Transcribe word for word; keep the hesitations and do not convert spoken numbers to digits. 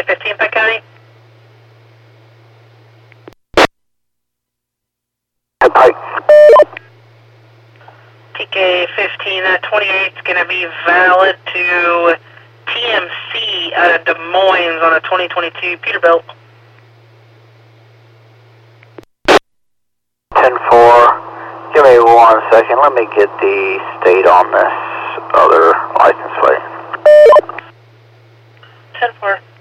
K fifteen, Pike County. Pike. T K fifteen, that twenty-eight is going to be valid to T M C out of Des Moines on a twenty twenty-two Peterbilt. ten four. Give me one second. Let me get the state on this other license plate. ten four.